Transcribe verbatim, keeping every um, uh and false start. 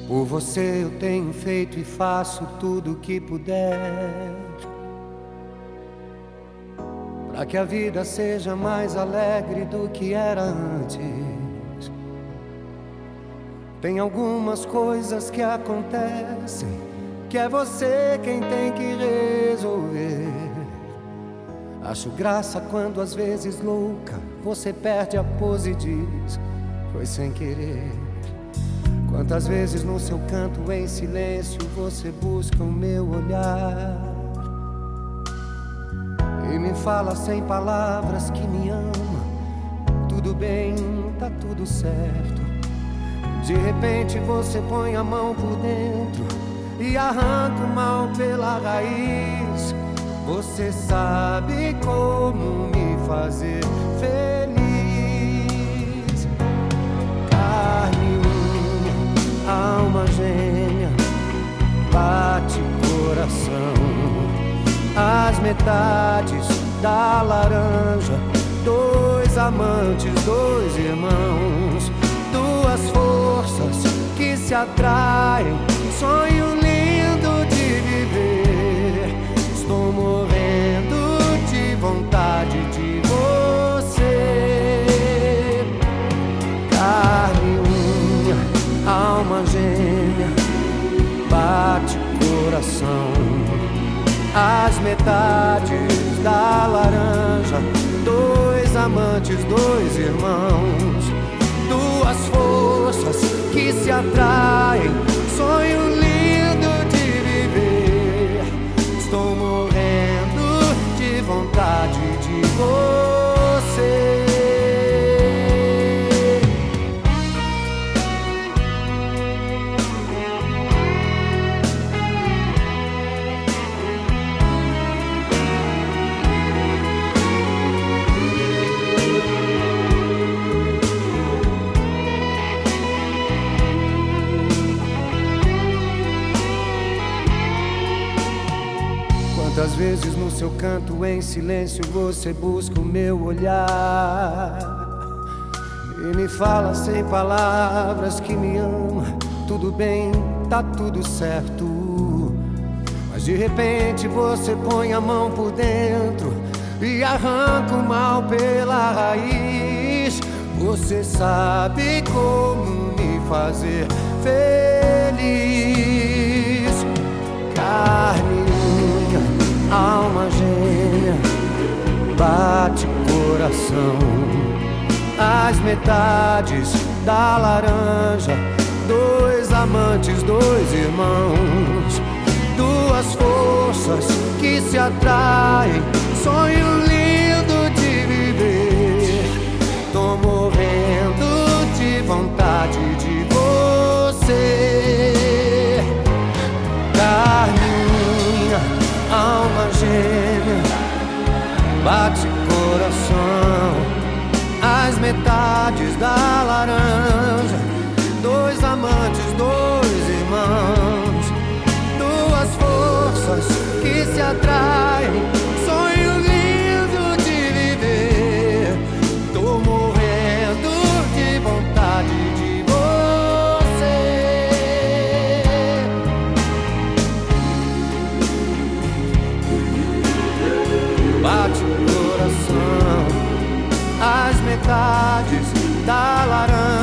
Por você eu tenho feito e faço tudo o que puder, para que a vida seja mais alegre do que era antes. Tem algumas coisas que acontecem que é você quem tem que resolver. Acho graça quando às vezes louca você perde a pose e diz: foi sem querer. Quantas vezes no seu canto em silêncio você busca o meu olhar e me fala sem palavras que me ama. Tudo bem, tá tudo certo. De repente você põe a mão por dentro e arranca o mal pela raiz. Você sabe como me fazer feliz. Carne, unha, alma gêmea, bate coração. As metades da laranja, dois amantes, dois irmãos, duas forças que se atraem. Sonho lindo de viver. Estou morrendo de vontade de você. Carne, unha, alma gêmea, bate coração. As metades da laranja, dois amantes, dois irmãos, duas forças que se atraem. Sonho lindo de viver. Estou morrendo de vontade de você. Quantas vezes no seu canto em silêncio você busca o meu olhar e me fala sem palavras que me ama. Tudo bem, tá tudo certo. Mas de repente você põe a mão por dentro e arranca o mal pela raiz. Você sabe como me fazer feliz. Carne, alma gêmea, bate coração. As metades da laranja, dois amantes, dois irmãos, duas forças que se atraem. Sonho lindo de viver. Tô morrendo de vontade de você. Carne, alma gêmea, bate coração. As metades da laranja, dois amantes, dois irmãos, duas forças que se atraem. Sonho lindo de viver. Tô morrendo de vontade de você. Bate o coração. As metades da laranja,